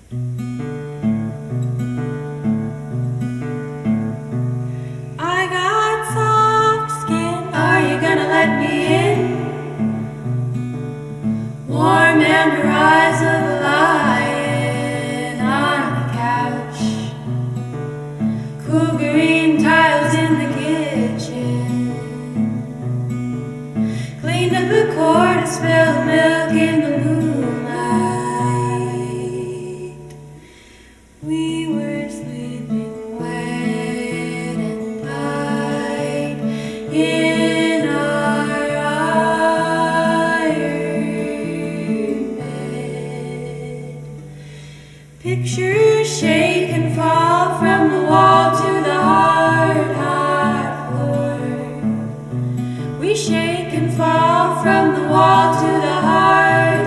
I got soft skin. Are you gonna let me in? Warm amber eyes of a lion on the couch. Cool green tiles in the kitchen. Cleaned up a quart of spilled milk in the moonlight. We were sleeping wet and tight in our iron bed. Pictures shake and fall from the wall to the hard, hard floor. We shake and fall from the wall to the hard